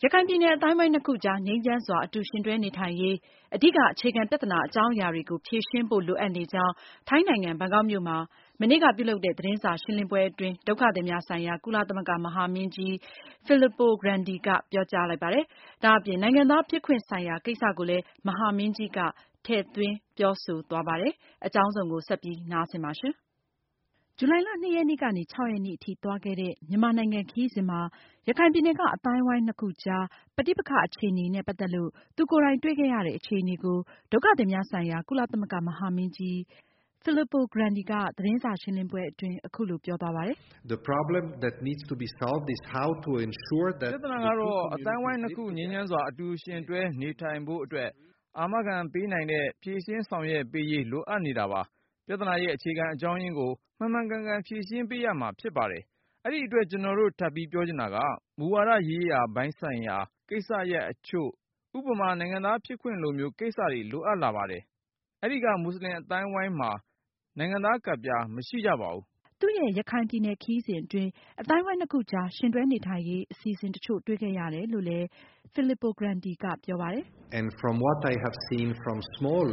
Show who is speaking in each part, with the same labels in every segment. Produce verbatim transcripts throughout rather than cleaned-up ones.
Speaker 1: ရခိုင်ပြည်နယ်အသိုင်းအဝိုင်းနှစ်ခုကြားငြိမ်းချမ်းစွာအတူယှဉ်တွဲနေထိုင်ရေးအဓိကအခြေခံပြဿနာအကြောင်းအရာတွေကိုဖြေရှင်းဖို့လိုအပ်နေကြောင်းထိုင်းနိုင်ငံဘန်ကောက်မြို့မှာမနေ့ကပြုလုပ်တဲ့သတင်းစာရှင်းလင်းပွဲအတွင်းဒုက္ခသည်များဆိုင်ရာကုလသမဂ္ဂမဟာမင်းကြီး Filippo Grandi ကပြောကြားလိုက်ပါတယ်။ဒါအပြင်နိုင်ငံသားဖြစ်ခွင့်ဆိုင်ရာကိစ္စကိုလည်းမဟာမင်းကြီးကထည့်သွင်းပြောဆိုသွားပါတယ်။အကြောင်းစုံကိုဆက်ပြီးနားဆင်ပါရှင်။ဇူလိုင်လ၂ရက်နေ့ကနေ၆ရက်နေ့အထိသွားခဲ့တဲ့မြန်မာနိုင်ငံခရီးစဉ်မှာရခိုင်ပြည်နယ်ကအသိုင်းအဝိုင်းနှစ်ခုကြားပဋိပက္ခအခြေအနေနဲ့ပတ်သက်လို့သူကိုယ်တိုင်တွေ့ခဲ့ရတဲ့အခြေအနေကိုဒုက္ခသည်များဆိုင်ရာကုလသမဂ္ဂမဟာမင်းကြီး Filippo Grandi ကသတင်းစာရှင်းလင်းပွဲအတွင်းအခုလိုပြောသွားပါတယ်။
Speaker 2: The problem that needs to be solved is how to ensure that
Speaker 3: ပြဿနာကတော့အတိုင်းဝိုင်းနှစ်ခုငြိမ်းချမ်းစွာအတူရှင်တွဲနေထိုင်ဖို့အတွက်အာမခံပေးနိုင်တဲ့ဖြည့်ရှင်းဆောင်ရွက်ပေးရေးလိုအပ်နေတာပါပြဿနာရဲ့အခြေခံအကြောင်းရင်းကိုမှန်မှန်ကန်ကန်ဖြည့်ရှင်းပေးရမှာဖြစ်ပါတယ်အဲ့ဒီအတွက်ကျွန်တော်တို့ထပ်ပြီးပြောချင်တာကမူဝါဒရေးရာဘိုင်းဆိုင်ရာကိစ္စရပ်အချို့ဥပမာနိုင်ငံသားဖြစ်ခွင့်လိုမျိုးကိစ္စတွေလိုအပ်လာပါတယ်အဲ့ဒီကမွတ်စလင်အတိုင်းဝိုင်းမှာနိုင်ငံသားကဒ်ပြားမရှိကြပါဘူး
Speaker 1: သူ့ရဲ့ရခိုင်ပြည်နယ်ခရီးစဉ်အတွင်းအသိုင်းအဝိုင်းနှစ်ခုကြားရှင်တွဲနေထိုင်ရေးအစီအစဉ်တချို့တွေ့ခဲ့ရတယ်လို့လည်း Filippo Grandi ကပြောပါတယ်
Speaker 2: ။ And from what I have seen from small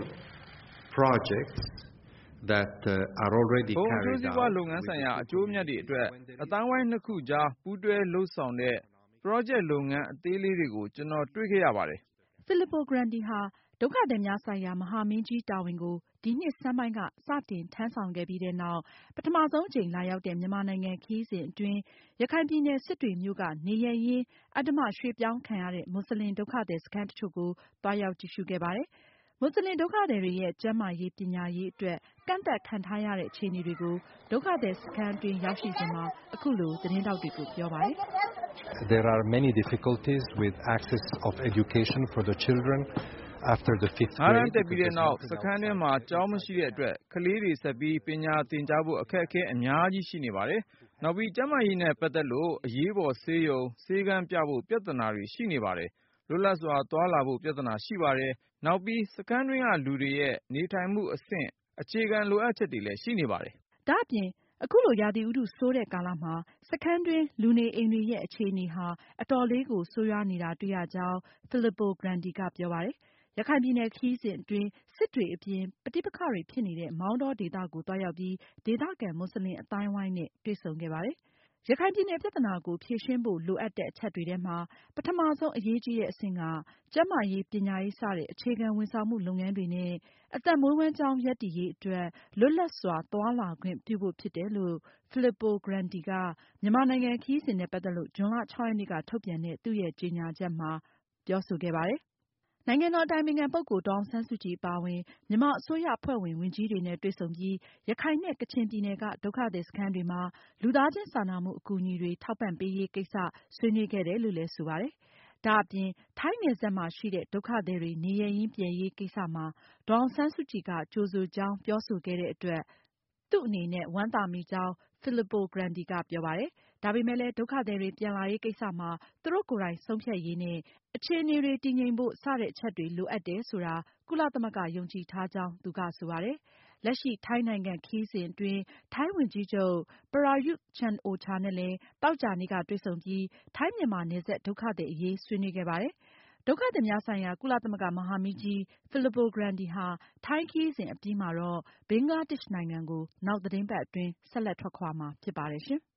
Speaker 2: projects that uh, are already carried out
Speaker 3: ဘုံအကျိုးစီးပွားလုပ်ငန်းဆိုင်ရာအကျိုးအမြတ်တွေအတွက်အသိုင်းဝိုင်းနှစ်ခုကြားပူးတွဲလှုပ်ဆောင်တဲ့ project လုပ်ငန်းအသေးလေးတွေကိုကျွန်တော်တွေ့ခဲ့ရပါတယ်
Speaker 1: ။ Filippo Grandi ဟာဒုက္ခသည်များဆိုင်ရာမဟာမင်းကြီးတာဝန်ကိုဒီနှစ်ဆန်းပိုင်းကစတင်ထမ်းဆောင်ခဲ့ပြီးတဲ့နောက်ပထမဆုံးအကြိမ်လာရောက်တဲ့မြန်မာနိုင်ငံခရီးစဉ်အတွင်းရခိုင်ပြည်နယ်စစ်တွေမြို့ကနေရပ်ရင်းအဓမ္မရွှေ့ပြောင်းခံရတဲ့မွတ်စလင်ဒုက္ခသည်စခန်းတချို့ကိုသွားရောက်ကြည့်ရှုခဲ့ပါတယ်။မွတ်စလင်ဒုက္ခသည်တွေရဲ့ကျန်းမာရေးပညာရေးအတွက်ကန့်သတ်ခံထားရတဲ့အခြေအနေတွေကိုဒုက္ခသည်စခန်းအတွင်းရောက်ရှိစဉ်မှာအခုလိုသတင်းထောက်တွေကိုပြောပါတယ်
Speaker 2: ။ There are many difficulties with access of education for the children after the fifth grade
Speaker 3: ငါးတန်းတက်ပြီးတဲ့နောက်စခန်းထဲမှာကျောင်းမရှိတဲ့အတွက်ကလေးတွေဆက်ပြီးပညာသင်ကြားဖို့အခက်အခဲအများကြီးရှိနေပါတယ်။နောက်ပြီးကျန်းမာရေးနဲ့ပတ်သက်လို့အရေးပေါ်ဆေးရုံဆေးခန်းပြဖို့ပြဿနာတွေရှိနေပါတယ်။လွတ်လပ်စွာသွားလာဖို့ပြဿနာရှိပါတယ်။နောက်ပြီးစခန်းတွင်းကလူတွေရဲ့နေထိုင်မှုအဆင့်အခြေခံလိုအပ်ချက်တွေလည်းရှိနေပါတယ်
Speaker 1: ။ဒါ့အပြင်အခုလိုရာသီဥတုဆိုးတဲ့ကာလမှာစခန်းတွင်းလူနေအိမ်တွေရဲ့အခြေအနေဟာအတော်လေးကိုဆိုးရွားနေတာတွေ့ရကြောင်း Filippo Grandi ကပြောပါတယ်။ရခိုင်ပြည်နယ်ခရီးစဉ်အတွင်းစစ်တွေအပြင်ပဋိပက္ခတွေဖြစ်နေတဲ့မောင်တောဒေသကိုသွားရောက်ပြီးဒေသခံမွတ်စလင်အသိုင်းအဝိုင်းနဲ့တွေ့ဆုံခဲ့ပါတယ်။ရခိုင်ပြည်နယ်ပြဿနာကိုဖြေရှင်းဖို့လိုအပ်တဲ့အချက်တွေထဲမှာပထမဆုံးအရေးကြီးတဲ့အဆင့်ကကျန်းမာရေးပညာရေးစတဲ့အခြေခံဝန်ဆောင်မှုလုပ်ငန်းတွေနဲ့အသက်မွေးဝမ်းကျောင်းရပ်တည်ရေးအတွက်လွတ်လပ်စွာသွားလာခွင့်ပြုဖို့ဖြစ်တယ်လို့ Filippo Grandi ကမြန်မာနိုင်ငံခရီးစဉ်နဲ့ပတ်သက်လို့ဇွန်လခြောက်ရက်နေ့ကထုတ်ပြန်တဲ့သူ့ရဲ့ကြေညာချက်မှာပြောဆိုခဲ့ပါတယ်။နိုင်ငံတော်အတိုင်ပင်ခံပုဂ္ဂိုလ်ဒေါ်အောင်ဆန်းစုကြည်အပါအဝင်မြန်မာအစိုးရအဖွဲ့ဝင်ဝန်ကြီးတွေနဲ့တွေ့ဆုံပြီးရခိုင်နဲ့ကချင်ပြည်နယ်ကဒုက္ခသည်စခန်းတွေမှာလူသားချင်းစာနာမှုအကူအညီတွေထောက်ပံ့ပေးရေးကိစ္စဆွေးနွေးခဲ့တယ်လို့လည်းဆိုပါတယ်။ဒါအပြင်ထိုင်းနယ်စပ်မှာရှိတဲ့ဒုက္ခသည်တွေနေရပ်ရင်းပြန်ရေးကိစ္စမှာဒေါ်အောင်ဆန်းစုကြည်ကကြိုဆိုကြောင်းပြောဆိုခဲ့တဲ့အတွက်သူ့အနေနဲ့ဝမ်းသာမိကြောင်း Filippo Grandi ကပြောပါတယ်။ဒါပေမဲ့လည်းဒုက္ခသည်တွေပြန်လာရေးကိစ္စမှာသူတို့ကိုယ်တိုင်ဆုံးဖြတ်ရေးနဲ့အခြေအနေတွေတည်ငြိမ်ဖို့စတဲ့အချက်တွေလိုအပ်တယ်ဆိုတာကုလသမဂ္ဂယုံကြည်ထားကြောင်းသူကဆိုပါတယ်။လက်ရှိထိုင်းနိုင်ငံခရီးစဉ်အတွင်းထိုင်းဝန်ကြီးချုပ် Prayuth Chan-o-cha နဲ့လည်းသောကြာနေ့ကတွေ့ဆုံပြီးထိုင်းမြန်မာနယ်စပ်ဒုက္ခသည်အရေးဆွေးနွေးခဲ့ပါတယ်။ဒုက္ခသည်များဆိုင်ရာကုလသမဂ္ဂမဟာမင်းကြီး Filippo Grandi ဟာထိုင်းခရီးစဉ်အပြီးမှာတော့ဘင်္ဂလားဒေ့ရှ်နိုင်ငံကိုနောက်သတင်းပတ်အတွင်းဆက်လက်ထွက်ခွာမှာဖြစ်ပါတယ်ရှင်။